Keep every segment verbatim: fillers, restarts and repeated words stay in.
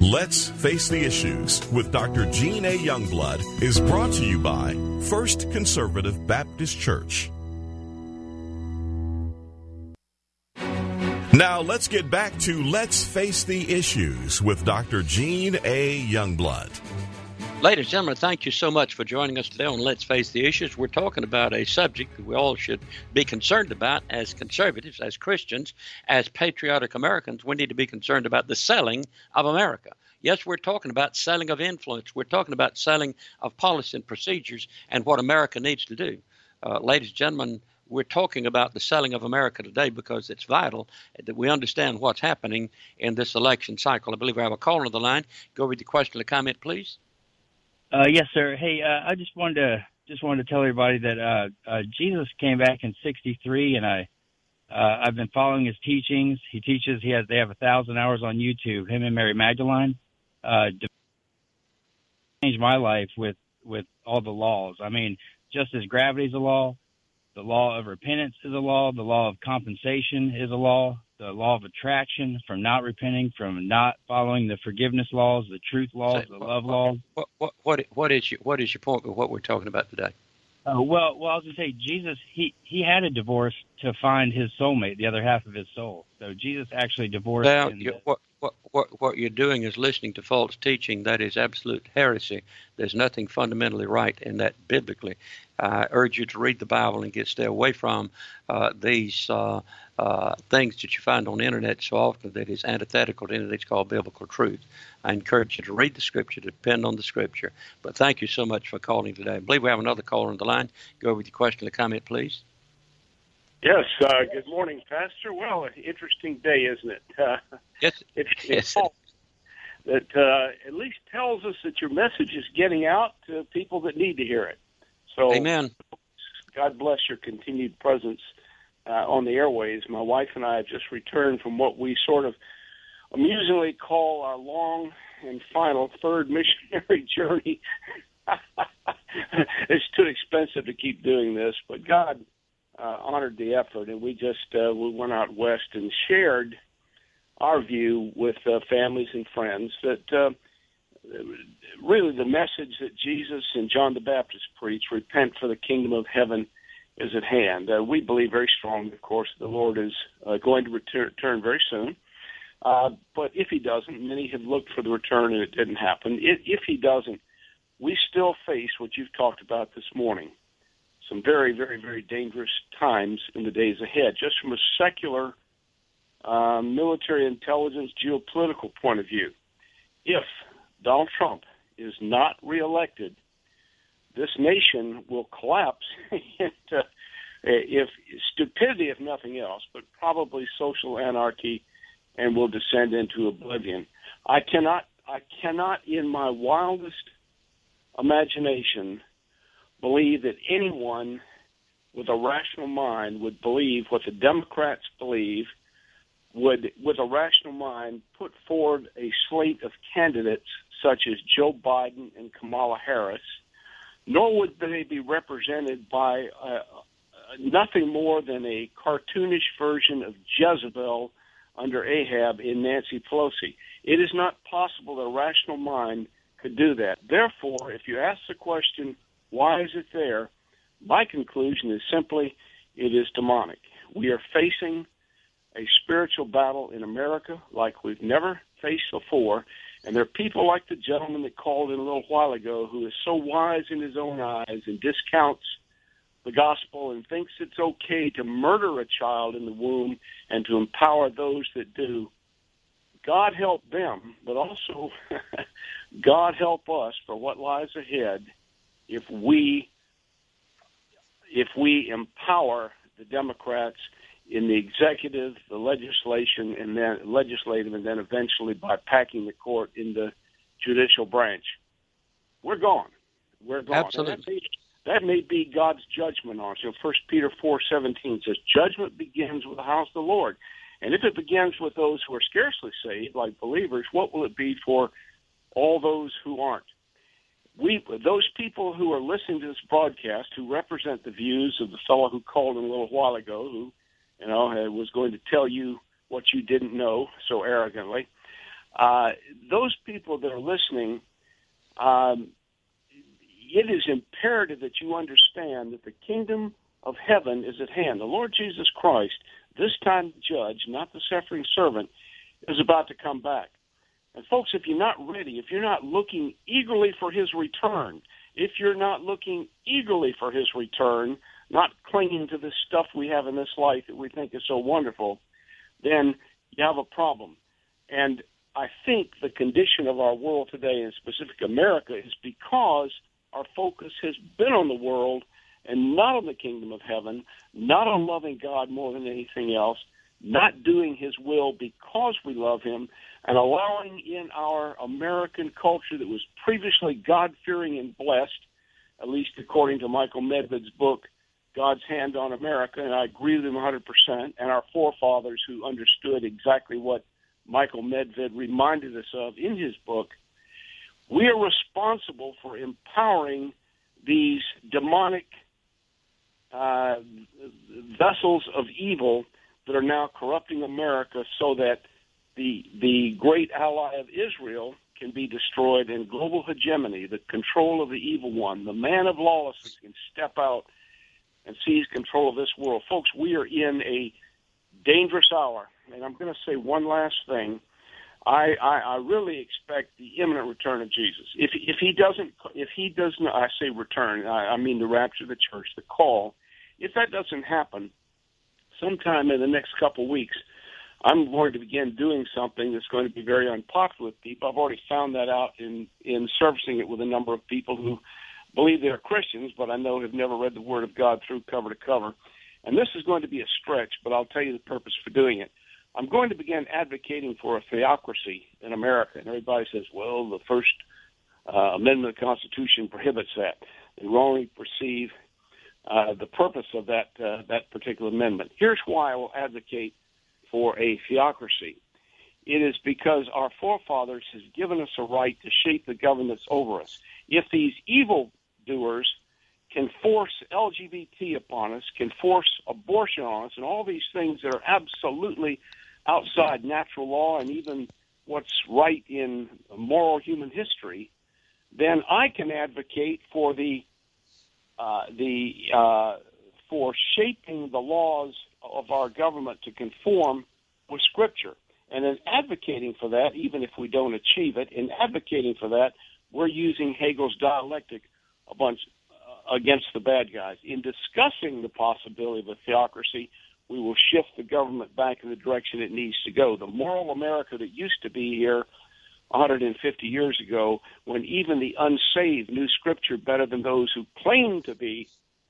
Let's Face the Issues with Doctor Gene A. Youngblood is brought to you by First Conservative Baptist Church. Now let's get back to Let's Face the Issues with Doctor Gene A. Youngblood. Ladies and gentlemen, thank you so much for joining us today on Let's Face the Issues. We're talking about a subject that we all should be concerned about as conservatives, as Christians, as patriotic Americans. We need to be concerned about the selling of America. Yes, we're talking about selling of influence. We're talking about selling of policy and procedures and what America needs to do. Uh, ladies and gentlemen, we're talking about the selling of America today because it's vital that we understand what's happening in this election cycle. I believe we have a caller on the line. Go with the question or comment, please. Uh, yes, sir. Hey, uh, I just wanted to just wanted to tell everybody that uh, uh, Jesus came back in sixty-three, and I uh, I've been following his teachings. He teaches. He has. They have a thousand hours on YouTube. Him and Mary Magdalene uh, changed my life with with all the laws. I mean, just as gravity is a law, the law of repentance is a law. The law of compensation is a law. The law of attraction from not repenting, from not following the forgiveness laws, the truth laws, the love laws. What what what what is your what is your point with what we're talking about today? Uh, well, well, I was going to say Jesus. He he had a divorce to find his soulmate, the other half of his soul. So Jesus actually divorced. Well, in you, the, what what what what you're doing is listening to false teaching. That is absolute heresy. There's nothing fundamentally right in that biblically. I urge you to read the Bible and get stay away from uh, these uh, uh, things that you find on the internet so often that is antithetical to anything that's called biblical truth. I encourage you to read the Scripture, to depend on the Scripture. But thank you so much for calling today. I believe we have another caller on the line. Go with your question or comment, please. Yes. Uh, good morning, Pastor. Well, an interesting day, isn't it? Uh, yes. It's, yes. it's that uh, at least tells us that your message is getting out to people that need to hear it. So, amen. God bless your continued presence uh, on the airways. My wife and I have just returned from what we sort of amusingly call our long and final third missionary journey. It's too expensive to keep doing this, but God uh, honored the effort, and we just uh, we went out west and shared our view with uh, families and friends that uh, really the message that Jesus and John the Baptist preached, repent for the kingdom of heaven is at hand. Uh, we believe very strongly, of course, the Lord is uh, going to return, return very soon. Uh, but if he doesn't, many have looked for the return and it didn't happen. If, if he doesn't, we still face what you've talked about this morning, some very, very, very dangerous times in the days ahead, just from a secular uh, military intelligence geopolitical point of view. If Donald Trump is not reelected, this nation will collapse into, if stupidity, if nothing else, but probably social anarchy, and will descend into oblivion. I cannot, I cannot, in my wildest imagination, believe that anyone with a rational mind would believe what the Democrats believe, would, with a rational mind, put forward a slate of candidates such as Joe Biden and Kamala Harris, nor would they be represented by uh, nothing more than a cartoonish version of Jezebel under Ahab in Nancy Pelosi. It is not possible that a rational mind could do that. Therefore, if you ask the question, why is it there, my conclusion is simply it is demonic. We are facing a spiritual battle in America like we've never faced before, and there are people like the gentleman that called in a little while ago who is so wise in his own eyes and discounts the gospel and thinks it's okay to murder a child in the womb and to empower those that do. God help them, but also God help us for what lies ahead if we if we empower the Democrats in the executive, the legislation, and then legislative, and then eventually by packing the court in the judicial branch. We're gone. We're gone. Absolutely. That may be God's judgment on us. You know, First Peter four seventeen says, judgment begins with the house of the Lord. And if it begins with those who are scarcely saved, like believers, what will it be for all those who aren't? We, those people who are listening to this broadcast, who represent the views of the fellow who called in a little while ago, who, you know, was going to tell you what you didn't know so arrogantly, uh, those people that are listening, um, it is imperative that you understand that the kingdom of heaven is at hand. The Lord Jesus Christ, this time judge, not the suffering servant, is about to come back. And folks, if you're not ready, if you're not looking eagerly for his return, if you're not looking eagerly for his return, not clinging to this stuff we have in this life that we think is so wonderful, then you have a problem. And I think the condition of our world today, in specific America, is because our focus has been on the world and not on the kingdom of heaven, not on loving God more than anything else, not doing his will because we love him, and allowing in our American culture that was previously God-fearing and blessed, at least according to Michael Medved's book, God's Hand on America, and I agree with him one hundred percent, and our forefathers who understood exactly what Michael Medved reminded us of in his book. We are responsible for empowering these demonic uh, vessels of evil that are now corrupting America so that the the great ally of Israel can be destroyed, and global hegemony, the control of the evil one, the man of lawlessness, can step out and seize control of this world. Folks, we are in a dangerous hour, and I'm going to say one last thing. I, I, I really expect the imminent return of Jesus. If if he doesn't, if he does not, I say return, I, I mean the rapture of the church, the call. If that doesn't happen, sometime in the next couple of weeks, I'm going to begin doing something that's going to be very unpopular with people. I've already found that out in, in servicing it with a number of people who believe they're Christians, but I know have never read the Word of God through cover to cover. And this is going to be a stretch, but I'll tell you the purpose for doing it. I'm going to begin advocating for a theocracy in America. And everybody says, well, the First uh, Amendment of the Constitution prohibits that. They wrongly perceive uh, the purpose of that uh, that particular amendment. Here's why I will advocate for a theocracy. It is because our forefathers has given us a right to shape the governments over us. If these evil doers can force L G B T upon us, can force abortion on us, and all these things that are absolutely outside natural law and even what's right in moral human history, then I can advocate for the uh, the uh, for shaping the laws of our government to conform with Scripture. And in advocating for that, even if we don't achieve it, in advocating for that, we're using Hegel's dialectic a bunch uh, against the bad guys. In discussing the possibility of a theocracy, we will shift the government back in the direction it needs to go. The moral America that used to be here one hundred fifty years ago, when even the unsaved knew Scripture better than those who claim to be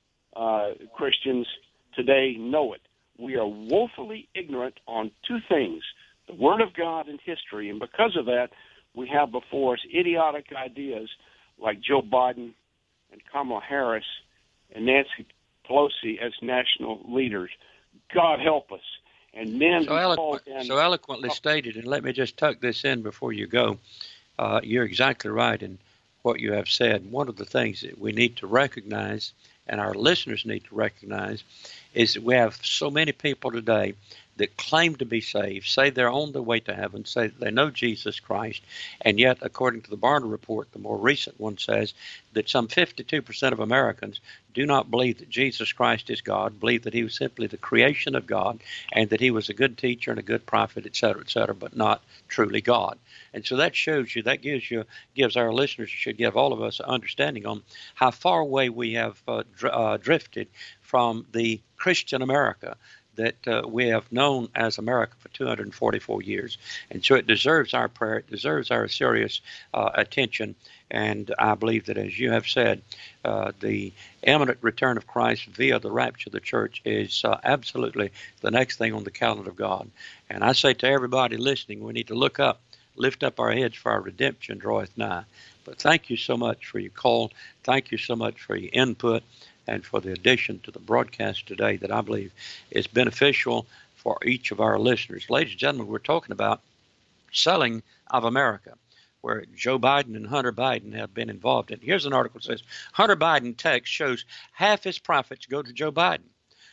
uh, Christians, today know it. We are woefully ignorant on two things, the Word of God and history, and because of that, we have before us idiotic ideas like Joe Biden and Kamala Harris and Nancy Pelosi as national leaders. God help us. And men so, eloquent, so eloquently stated, and let me just tuck this in before you go. Uh, you're exactly right in what you have said. One of the things that we need to recognize, and our listeners need to recognize, is that we have so many people today that claim to be saved, say they're on their way to heaven, say they know Jesus Christ, and yet, according to the Barna report, the more recent one says that some fifty-two percent of Americans do not believe that Jesus Christ is God, believe that he was simply the creation of God, and that he was a good teacher and a good prophet, et cetera, et cetera, but not truly God. And so that shows you, that gives you, gives our listeners, should give all of us an understanding on how far away we have uh, dr- uh, drifted from the Christian America that uh, we have known as America for two hundred forty-four years. And so it deserves our prayer, it deserves our serious uh, attention. And I believe that, as you have said, uh, the imminent return of Christ via the rapture of the church is uh, absolutely the next thing on the calendar of God. And I say to everybody listening, we need to look up, lift up our heads, for our redemption draweth nigh. But thank you so much for your call. Thank you so much for your input and for the addition to the broadcast today that I believe is beneficial for each of our listeners. Ladies and gentlemen, we're talking about selling of America, where Joe Biden and Hunter Biden have been involved in. Here's an article that says, Hunter Biden text shows half his profits go to Joe Biden.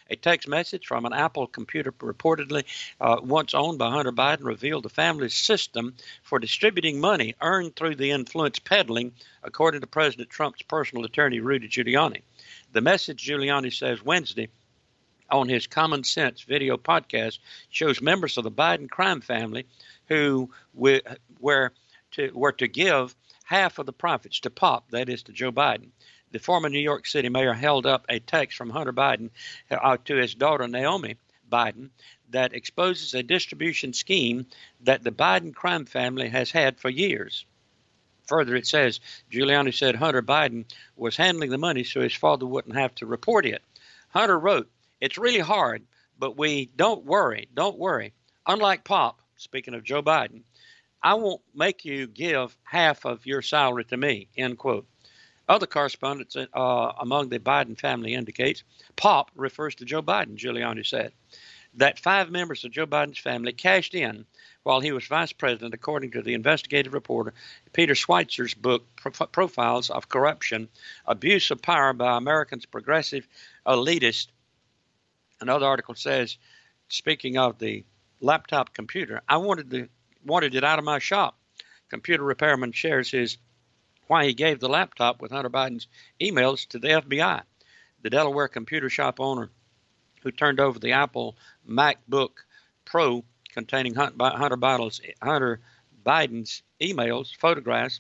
A text message from an Apple computer reportedly uh, once owned by Hunter Biden revealed the family's system for distributing money earned through the influence peddling, according to President Trump's personal attorney, Rudy Giuliani. The message, Giuliani says Wednesday on his Common Sense video podcast, shows members of the Biden crime family who were to, were to give half of the profits to Pop, that is to Joe Biden. The former New York City mayor held up a text from Hunter Biden uh, to his daughter, Naomi Biden, that exposes a distribution scheme that the Biden crime family has had for years. Further, it says, Giuliani said Hunter Biden was handling the money so his father wouldn't have to report it. Hunter wrote, "It's really hard, but we don't worry, don't worry. Unlike Pop," speaking of Joe Biden, "I won't make you give half of your salary to me," end quote. Other correspondence uh, among the Biden family indicates Pop refers to Joe Biden, Giuliani said, that five members of Joe Biden's family cashed in while he was vice president, according to the investigative reporter Peter Schweizer's book, Pro- Profiles of Corruption, Abuse of Power by Americans' Progressive Elitists. Another article says, speaking of the laptop computer, I wanted the wanted it out of my shop. Computer repairman shares his why he gave the laptop with Hunter Biden's emails to the F B I. The Delaware computer shop owner who turned over the Apple MacBook Pro containing Hunter Biden's, Hunter Biden's emails, photographs,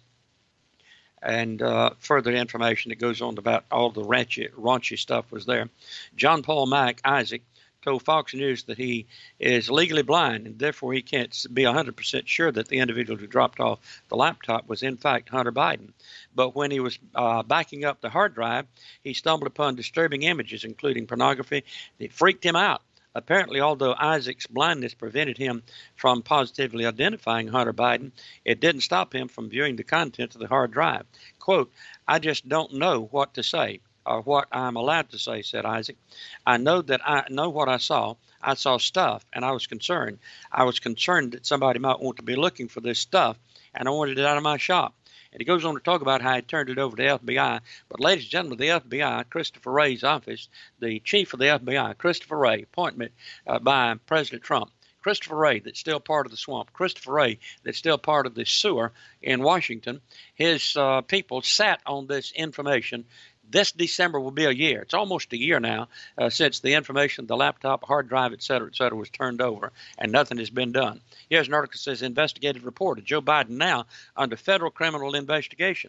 and uh, further information that goes on about all the raunchy, raunchy stuff was there. John Paul Mac Isaac told Fox News that he is legally blind and therefore he can't be one hundred percent sure that the individual who dropped off the laptop was in fact Hunter Biden. But when he was uh, backing up the hard drive, he stumbled upon disturbing images, including pornography, that freaked him out. Apparently, although Isaac's blindness prevented him from positively identifying Hunter Biden, it didn't stop him from viewing the contents of the hard drive. Quote, "I just don't know what to say or what I'm allowed to say," said Isaac. "I know that I know what I saw. I saw stuff, and I was concerned. I was concerned that somebody might want to be looking for this stuff, and I wanted it out of my shop." And he goes on to talk about how he turned it over to the F B I. But, ladies and gentlemen, the F B I, Christopher Wray's office, the chief of the F B I, Christopher Wray, appointment uh, by President Trump. Christopher Wray, that's still part of the swamp. Christopher Wray, that's still part of the sewer in Washington. His uh, people sat on this information. This December will be a year. It's almost a year now uh, since the information, the laptop, hard drive, et cetera, et cetera, was turned over, and nothing has been done. Here's an article that says, investigative reporter, Joe Biden now under federal criminal investigation.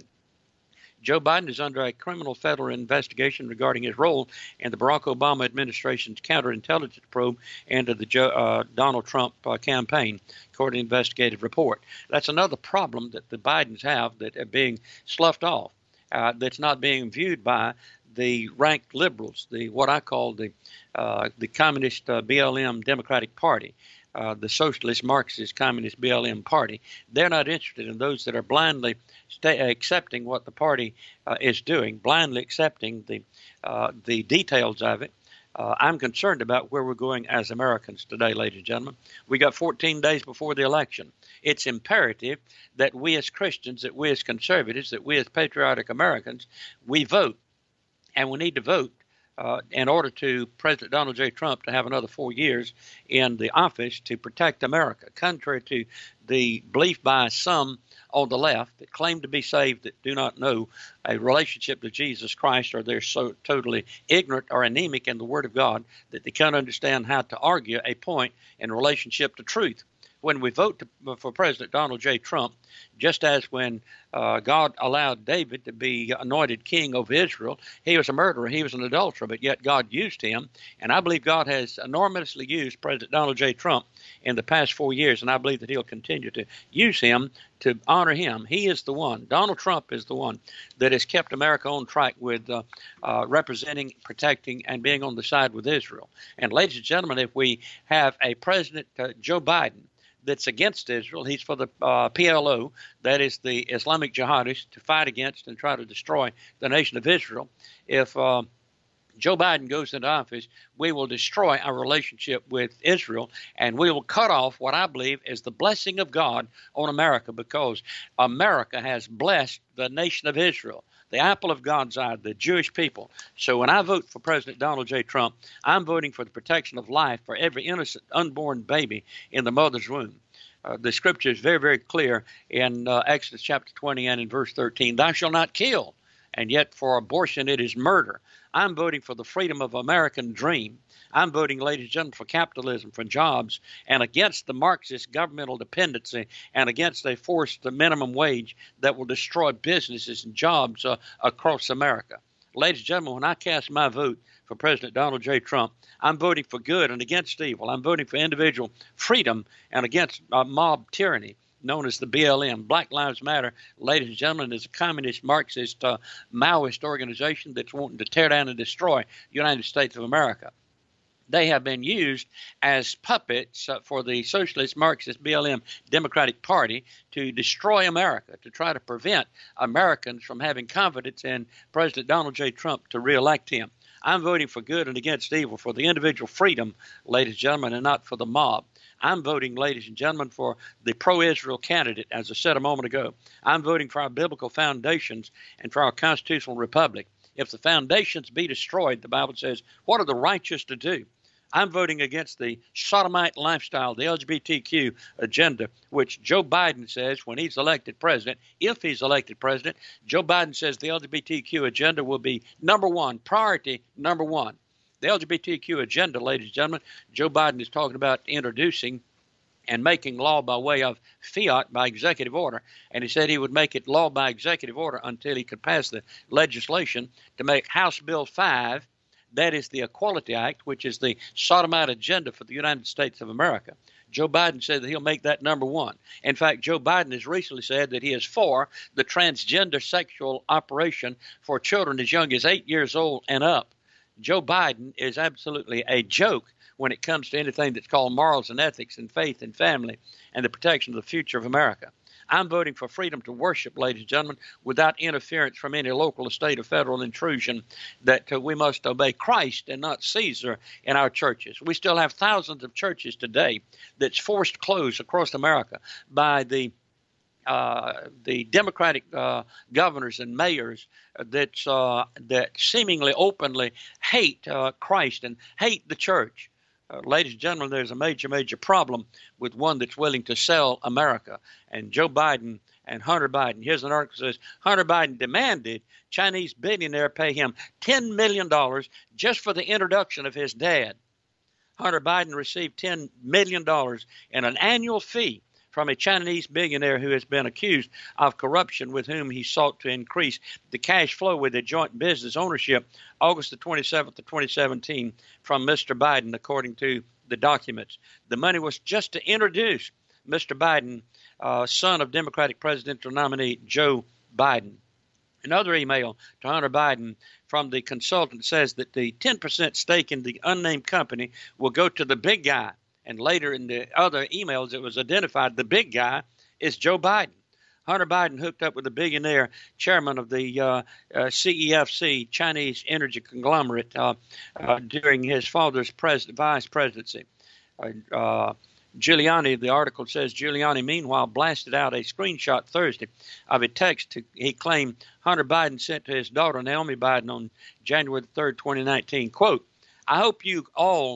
Joe Biden is under a criminal federal investigation regarding his role in the Barack Obama administration's counterintelligence probe into the Joe, uh, Donald Trump uh, campaign, according to the investigative report. That's another problem that the Bidens have that are being sloughed off. Uh, that's not being viewed by the ranked liberals, the what I call the uh, the communist uh, B L M Democratic Party, uh, the socialist Marxist communist B L M Party. They're not interested in those that are blindly stay, accepting what the party uh, is doing, blindly accepting the uh, the details of it. Uh, I'm concerned about where we're going as Americans today, ladies and gentlemen. We got fourteen days before the election. It's imperative that we as Christians, that we as conservatives, that we as patriotic Americans, we vote. And we need to vote uh, in order to President Donald J. Trump to have another four years in the office to protect America, contrary to the belief by some on the left that claim to be saved that do not know a relationship to Jesus Christ, or they're so totally ignorant or anemic in the Word of God that they can't understand how to argue a point in relationship to truth. When we vote to, for President Donald J. Trump, just as when uh, God allowed David to be anointed king over Israel, he was a murderer, he was an adulterer, but yet God used him. And I believe God has enormously used President Donald J. Trump in the past four years, and I believe that he'll continue to use him to honor him. He is the one, Donald Trump is the one that has kept America on track with uh, uh, representing, protecting, and being on the side with Israel. And ladies and gentlemen, if we have a President, uh, Joe Biden, that's against Israel, he's for the uh, P L O, that is the Islamic jihadists, to fight against and try to destroy the nation of Israel. If uh, Joe Biden goes into office, we will destroy our relationship with Israel, and we will cut off what I believe is the blessing of God on America, because America has blessed the nation of Israel. the apple of God's eye, the Jewish people. So when I vote for President Donald J. Trump, I'm voting for the protection of life for every innocent unborn baby in the mother's womb. Uh, the scripture is very, very clear in uh, Exodus chapter twenty and in verse thirteen, thou shalt not kill, and yet for abortion it is murder. I'm voting for the freedom of American dream. I'm voting, ladies and gentlemen, for capitalism, for jobs, and against the Marxist governmental dependency, and against a forced minimum wage that will destroy businesses and jobs uh, across America. Ladies and gentlemen, when I cast my vote for President Donald J. Trump, I'm voting for good and against evil. I'm voting for individual freedom and against uh, mob tyranny, known as the B L M. Black Lives Matter, ladies and gentlemen, is a communist, Marxist, uh, Maoist organization that's wanting to tear down and destroy the United States of America. They have been used as puppets uh, for the Socialist, Marxist, B L M Democratic Party to destroy America, to try to prevent Americans from having confidence in President Donald J. Trump to reelect him. I'm voting for good and against evil, for the individual freedom, ladies and gentlemen, and not for the mob. I'm voting, ladies and gentlemen, for the pro-Israel candidate, as I said a moment ago. I'm voting for our biblical foundations and for our constitutional republic. If the foundations be destroyed, the Bible says, what are the righteous to do? I'm voting against the sodomite lifestyle, the L G B T Q agenda, which Joe Biden says when he's elected president, if he's elected president, Joe Biden says the L G B T Q agenda will be number one, priority number one. The L G B T Q agenda, ladies and gentlemen, Joe Biden is talking about introducing and making law by way of fiat, by executive order. And he said he would make it law by executive order until he could pass the legislation to make House Bill five, that is the Equality Act, which is the sodomite agenda for the United States of America. Joe Biden said that he'll make that number one. In fact, Joe Biden has recently said that he is for the transgender sexual operation for children as young as eight years old and up. Joe Biden is absolutely a joke when it comes to anything that's called morals and ethics and faith and family and the protection of the future of America. I'm voting for freedom to worship, ladies and gentlemen, without interference from any local, state, or federal intrusion, that uh, we must obey Christ and not Caesar in our churches. We still have thousands of churches today that's forced closed across America by the Uh, the Democratic uh, governors and mayors that's, uh, that seemingly openly hate uh, Christ and hate the church. Uh, ladies and gentlemen, there's a major, major problem with one that's willing to sell America. And Joe Biden and Hunter Biden, here's an article that says, Hunter Biden demanded Chinese billionaire pay him ten million dollars just for the introduction of his dad. Hunter Biden received ten million dollars in an annual fee from a Chinese billionaire who has been accused of corruption, with whom he sought to increase the cash flow with a joint business ownership August the twenty-seventh of twenty seventeen from Mister Biden, according to the documents. The money was just to introduce Mister Biden, uh, son of Democratic presidential nominee Joe Biden. Another email to Hunter Biden from the consultant says that the ten percent stake in the unnamed company will go to the big guy. And later in the other emails, it was identified the big guy is Joe Biden. Hunter Biden hooked up with the billionaire chairman of the uh, uh, C E F C, Chinese energy conglomerate, uh, uh, during his father's pres- vice presidency. Uh, uh, Giuliani, the article says, Giuliani, meanwhile, blasted out a screenshot Thursday of a text to, he claimed Hunter Biden sent to his daughter, Naomi Biden, on January third, twenty nineteen. Quote, I hope you all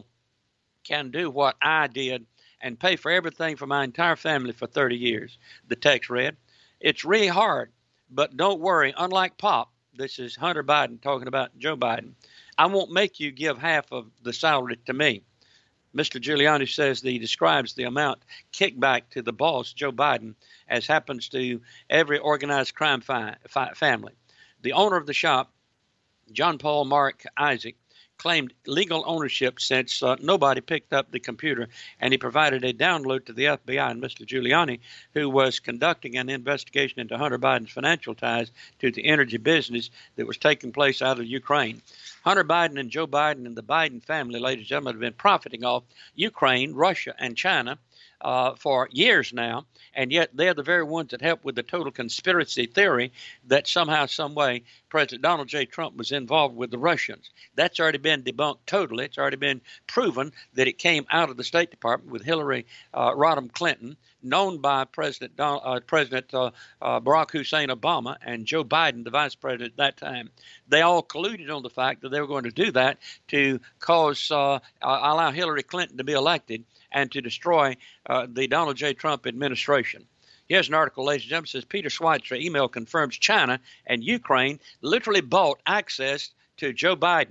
can do what I did and pay for everything for my entire family for thirty years, the text read. It's really hard, but don't worry. Unlike Pop, this is Hunter Biden talking about Joe Biden, I won't make you give half of the salary to me. Mister Giuliani says that he describes the amount kickback to the boss, Joe Biden, as happens to every organized crime fi- fi- family. The owner of the shop, John Paul Mark Isaac, claimed legal ownership since uh, nobody picked up the computer, and he provided a download to the F B I and Mister Giuliani, who was conducting an investigation into Hunter Biden's financial ties to the energy business that was taking place out of Ukraine. Hunter Biden and Joe Biden and the Biden family, ladies and gentlemen, have been profiting off Ukraine, Russia, and China uh, for years now, and yet they're the very ones that help with the total conspiracy theory that somehow, some way, President Donald J. Trump was involved with the Russians. That's already been debunked totally. It's already been proven that it came out of the State Department with Hillary uh, Rodham Clinton, known by President Don, uh, President uh, uh, Barack Hussein Obama and Joe Biden, the vice president at that time. They all colluded on the fact that they were going to do that to cause uh, allow Hillary Clinton to be elected and to destroy uh, the Donald J. Trump administration. Here's an article, ladies and gentlemen, says Peter Schweitzer email confirms China and Ukraine literally bought access to Joe Biden.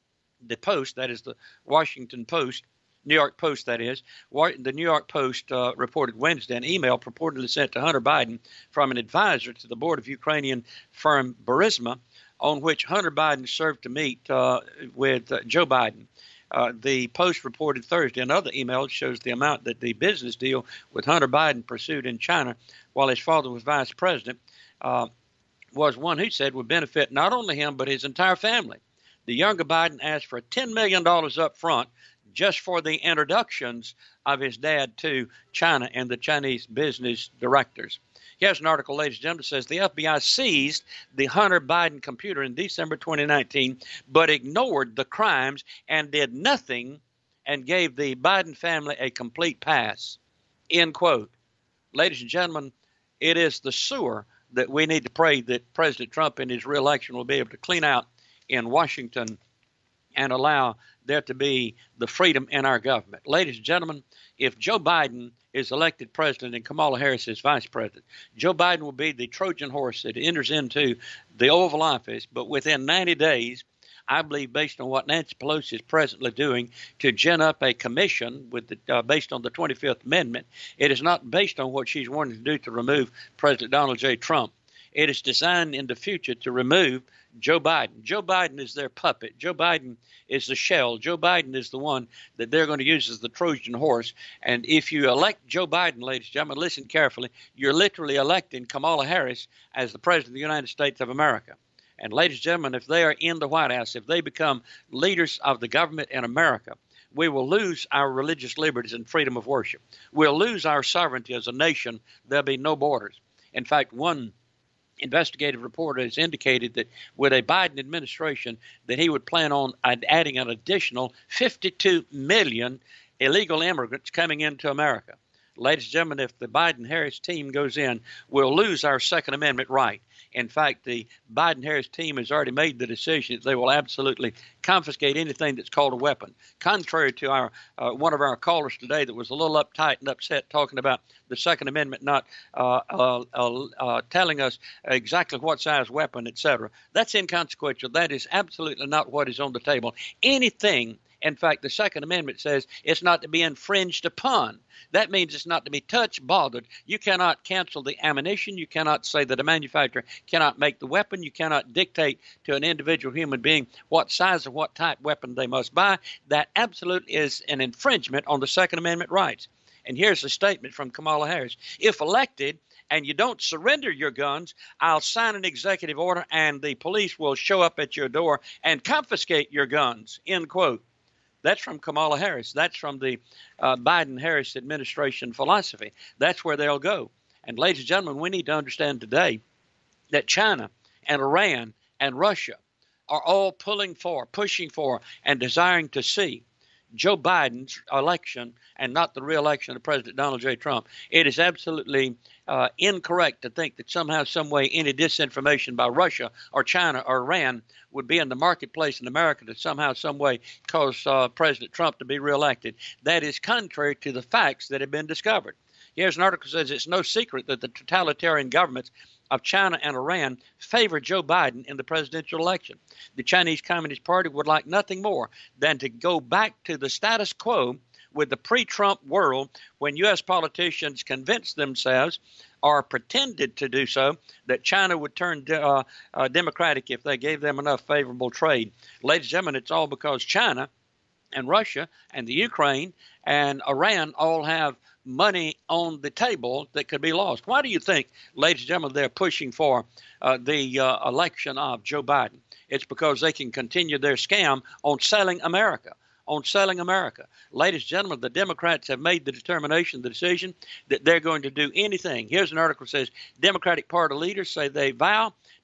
The Post, that is the Washington Post, New York Post, that is, the New York Post uh, reported Wednesday an email purportedly sent to Hunter Biden from an advisor to the board of Ukrainian firm Burisma, on which Hunter Biden served to meet uh, with uh, Joe Biden. Uh, the Post reported Thursday another email shows the amount that the business deal with Hunter Biden pursued in China while his father was vice president uh, was one he said would benefit not only him but his entire family. The younger Biden asked for ten million dollars up front just for the introductions of his dad to China and the Chinese business directors. Here's an article, ladies and gentlemen, that says the F B I seized the Hunter Biden computer in December twenty nineteen, but ignored the crimes and did nothing and gave the Biden family a complete pass. End quote. Ladies and gentlemen, it is the sewer that we need to pray that President Trump in his reelection will be able to clean out in Washington and allow there to be the freedom in our government. Ladies and gentlemen, if Joe Biden is elected president and Kamala Harris is vice president, Joe Biden will be the Trojan horse that enters into the Oval Office. But within ninety days, I believe, based on what Nancy Pelosi is presently doing to gin up a commission with the, uh, based on the twenty-fifth Amendment, it is not based on what she's wanting to do to remove President Donald J. Trump. It is designed in the future to remove Joe Biden. Joe Biden is their puppet. Joe Biden is the shell. Joe Biden is the one that they're going to use as the Trojan horse. And if you elect Joe Biden, ladies and gentlemen, listen carefully, you're literally electing Kamala Harris as the President of the United States of America. And ladies and gentlemen, if they are in the White House, if they become leaders of the government in America, we will lose our religious liberties and freedom of worship. We'll lose our sovereignty as a nation. There'll be no borders. In fact, one investigative reporter has indicated that with a Biden administration that he would plan on adding an additional fifty-two million illegal immigrants coming into America. Ladies and gentlemen, if the Biden-Harris team goes in, we'll lose our Second Amendment right. In fact, the Biden-Harris team has already made the decision that they will absolutely confiscate anything that's called a weapon. Contrary to our uh, one of our callers today that was a little uptight and upset talking about the Second Amendment not uh, uh, uh, uh, telling us exactly what size weapon, et cetera. That's inconsequential. That is absolutely not what is on the table. Anything. In fact, the Second Amendment says it's not to be infringed upon. That means it's not to be touched, bothered. You cannot cancel the ammunition. You cannot say that a manufacturer cannot make the weapon. You cannot dictate to an individual human being what size or what type weapon they must buy. That absolutely is an infringement on the Second Amendment rights. And here's a statement from Kamala Harris. If elected and you don't surrender your guns, I'll sign an executive order and the police will show up at your door and confiscate your guns, end quote. That's from Kamala Harris. That's from the uh, Biden-Harris administration philosophy. That's where they'll go. And ladies and gentlemen, we need to understand today that China and Iran and Russia are all pulling for, pushing for, and desiring to see Joe Biden's election and not the re-election of President Donald J. Trump. It is absolutely uh, incorrect to think that somehow, some way, any disinformation by Russia or China or Iran would be in the marketplace in America to somehow, some way cause uh, President Trump to be reelected. That is contrary to the facts that have been discovered. Here's an article that says it's no secret that the totalitarian governments of China and Iran favor Joe Biden in the presidential election. The Chinese Communist Party would like nothing more than to go back to the status quo with the pre-Trump world when U S politicians convinced themselves or pretended to do so that China would turn uh, uh, democratic if they gave them enough favorable trade. Ladies and gentlemen, it's all because China and Russia and the Ukraine and Iran all have money on the table that could be lost. Why do you think, ladies and gentlemen, they're pushing for uh, the uh, election of Joe Biden? It's because they can continue their scam on selling America, on selling America. Ladies and gentlemen, the Democrats have made the determination, the decision that they're going to do anything. Here's an article that says Democratic Party leaders say they vow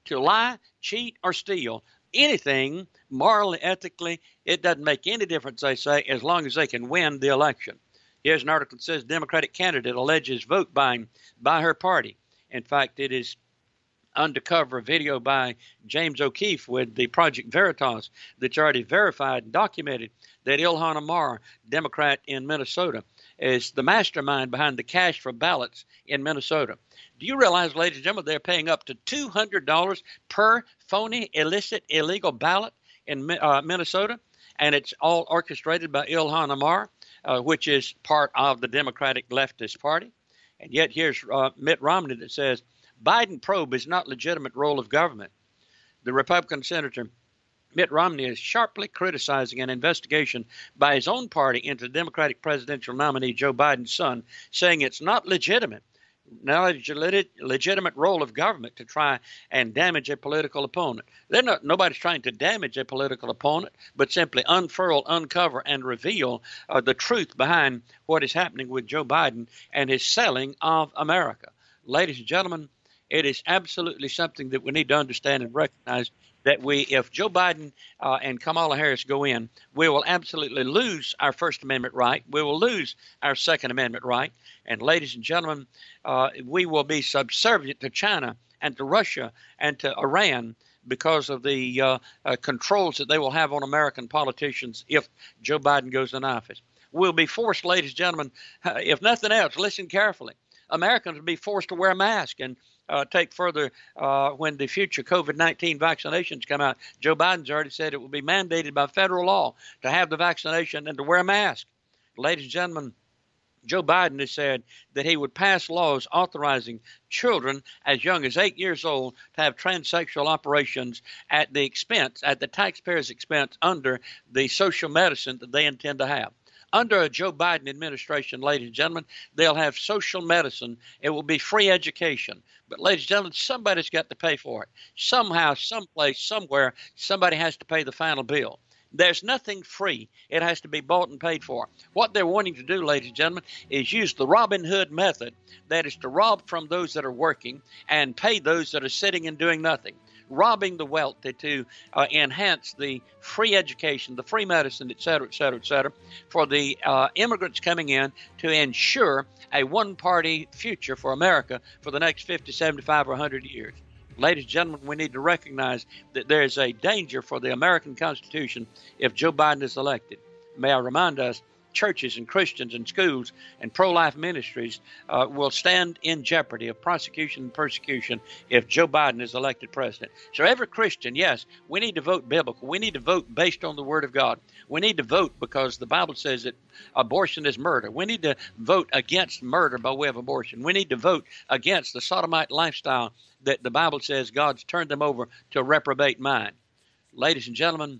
to lie, cheat, or steal. Anything morally, ethically, it doesn't make any difference, they say, as long as they can win the election. Here's an article that says Democratic candidate alleges vote buying by her party. In fact, it is undercover video by James O'Keefe with the Project Veritas that's already verified and documented that Ilhan Omar, Democrat in Minnesota, is the mastermind behind the cash for ballots in Minnesota. Do you realize, ladies and gentlemen, they're paying up to two hundred dollars per phony, illicit, illegal ballot in uh, Minnesota? And it's all orchestrated by Ilhan Omar, uh, which is part of the Democratic leftist party. And yet here's uh, Mitt Romney that says, Biden probe is not legitimate role of government. The Republican Senator Mitt Romney is sharply criticizing an investigation by his own party into the Democratic presidential nominee Joe Biden's son, saying it's not legitimate, not a legitimate role of government to try and damage a political opponent. They're not, nobody's trying to damage a political opponent, but simply unfurl, uncover, and reveal uh, the truth behind what is happening with Joe Biden and his selling of America. Ladies and gentlemen, it is absolutely something that we need to understand and recognize that we, if Joe Biden uh, and Kamala Harris go in, we will absolutely lose our First Amendment right. We will lose our Second Amendment right. And ladies and gentlemen, uh, we will be subservient to China and to Russia and to Iran because of the uh, uh, controls that they will have on American politicians if Joe Biden goes in office. We'll be forced, ladies and gentlemen, uh, if nothing else, listen carefully. Americans will be forced to wear a mask and Uh, take further uh, when the future COVID nineteen vaccinations come out. Joe Biden's already said it will be mandated by federal law to have the vaccination and to wear a mask. Ladies and gentlemen, Joe Biden has said that he would pass laws authorizing children as young as eight years old to have transsexual operations at the expense, at the taxpayer's expense, under the social medicine that they intend to have. Under a Joe Biden administration, ladies and gentlemen, they'll have social medicine. It will be free education. But, ladies and gentlemen, somebody's got to pay for it. Somehow, someplace, somewhere, somebody has to pay the final bill. There's nothing free. It has to be bought and paid for. What they're wanting to do, ladies and gentlemen, is use the Robin Hood method. That is to rob from those that are working and pay those that are sitting and doing nothing. Robbing the wealthy to uh, enhance the free education, the free medicine, et cetera, et cetera, et cetera, for the uh, immigrants coming in to ensure a one-party future for America for the next fifty, seventy-five, or one hundred years. Ladies and gentlemen, we need to recognize that there is a danger for the American Constitution if Joe Biden is elected. May I remind us, churches and Christians and schools and pro-life ministries uh, will stand in jeopardy of prosecution and persecution if Joe Biden is elected president. So every Christian, yes, we need to vote biblical. We need to vote based on the Word of God. We need to vote because the Bible says that abortion is murder. We need to vote against murder by way of abortion. We need to vote against the sodomite lifestyle that the Bible says God's turned them over to a reprobate mind. Ladies and gentlemen,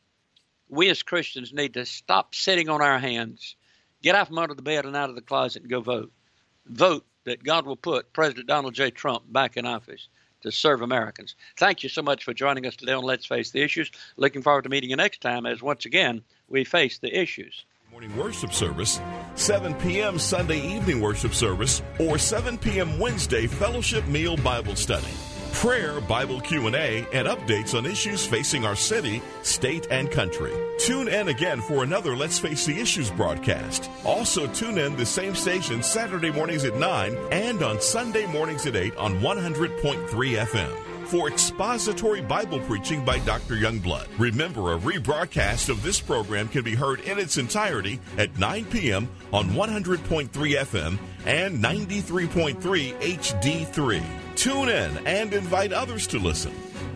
we as Christians need to stop sitting on our hands, get out from under the bed and out of the closet and go vote. Vote that God will put President Donald J. Trump back in office to serve Americans. Thank you so much for joining us today on Let's Face the Issues. Looking forward to meeting you next time as once again we face the issues. Morning worship service, seven p.m. Sunday evening worship service, or seven p.m. Wednesday fellowship meal Bible study. Prayer, Bible Q and A, and updates on issues facing our city, state, and country. Tune in again for another Let's Face the Issues broadcast. Also tune in the same station Saturday mornings at nine and on Sunday mornings at eight on one hundred point three F M. For expository Bible preaching by Doctor Youngblood. Remember, a rebroadcast of this program can be heard in its entirety at nine p.m. on one hundred point three F M and ninety-three point three H D three. Tune in and invite others to listen.